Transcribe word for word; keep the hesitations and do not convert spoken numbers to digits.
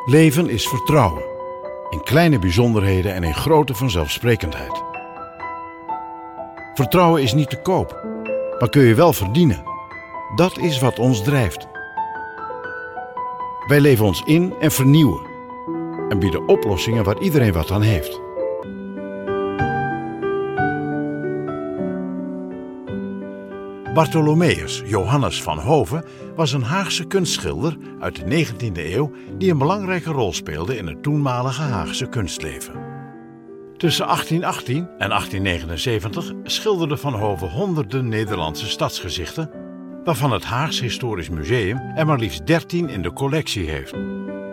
Leven is vertrouwen. In kleine bijzonderheden en in grote vanzelfsprekendheid. Vertrouwen is niet te koop, maar kun je wel verdienen. Dat is wat ons drijft. Wij leven ons in en vernieuwen. En bieden oplossingen waar iedereen wat aan heeft. Bartholomeus Johannes van Hove was een Haagse kunstschilder uit de negentiende eeuw die een belangrijke rol speelde in het toenmalige Haagse kunstleven. Tussen achttien achttien en achttien negenenzeventig schilderde Van Hove honderden Nederlandse stadsgezichten, waarvan het Haags Historisch Museum er maar liefst dertien in de collectie heeft.